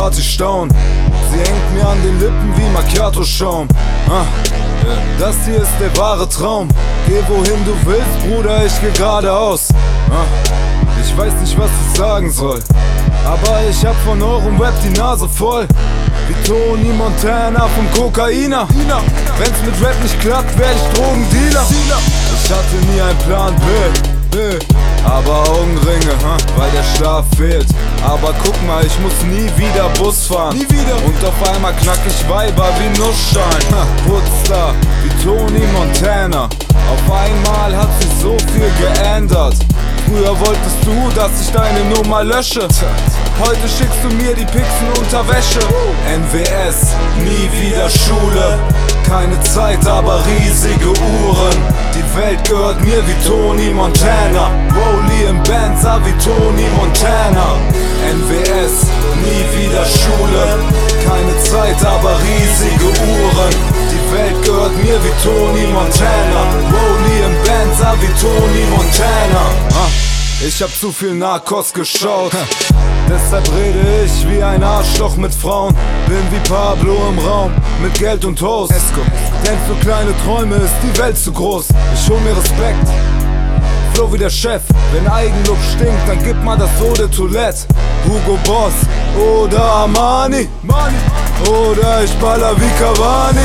Party staunen. Sie hängt mir an den Lippen wie Macchiato-Schaum. Das hier ist der wahre Traum. Geh wohin du willst, Bruder, ich geh geradeaus. Ich weiß nicht, was ich sagen soll, aber ich hab von eurem Rap die Nase voll. Wie Tony Montana vom Kokainer. Wenn's mit Rap nicht klappt, werd ich Drogendealer. Ich hatte nie einen Plan B, aber Augenringe, weil der Schlaf fehlt. Aber guck mal, ich muss nie wieder Bus fahren. Und auf einmal knack ich Weiber wie Nussstein. Putzstar wie Tony Montana. Auf einmal hat sich so viel geändert. Früher wolltest du, dass ich deine Nummer lösche. Heute schickst du mir die Pixen unter Wäsche. NWS, nie wieder Schule. Keine Zeit, aber riesige Uhren. Die Welt gehört mir wie Tony Montana. Rollie im Benz, wie Tony Montana. NWS, nie wieder Schule. Keine Zeit, aber riesige Uhren. Die Welt gehört mir wie Tony Montana. Rollie im Benz, wie Tony Montana. Ich hab zu viel Narcos geschaut. Deshalb rede ich wie ein Arschloch mit Frauen. Bin wie Pablo im Raum, mit Geld und Toast. Denn für kleine Träume ist die Welt zu groß. Ich hol mir Respekt, Flow wie der Chef. Wenn Eigenlob stinkt, dann gib mal das Eau de Toilette. Hugo Boss oder Armani, oder ich baller wie Cavani.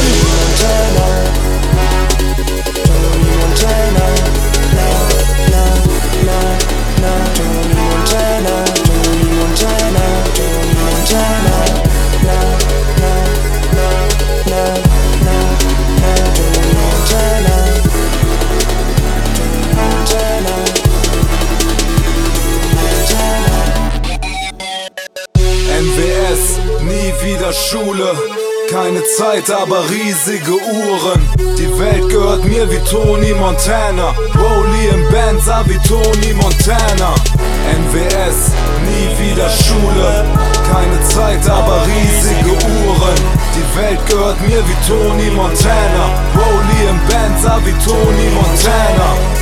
NWS, nie wieder Schule. Keine Zeit, aber riesige Uhren. Die Welt gehört mir wie Tony Montana. Rollie im Benz, wie Tony Montana. NWS, nie wieder Schule. Keine Zeit, aber riesige Uhren. Die Welt gehört mir wie Tony Montana. Rollie im Benz, wie Tony Montana.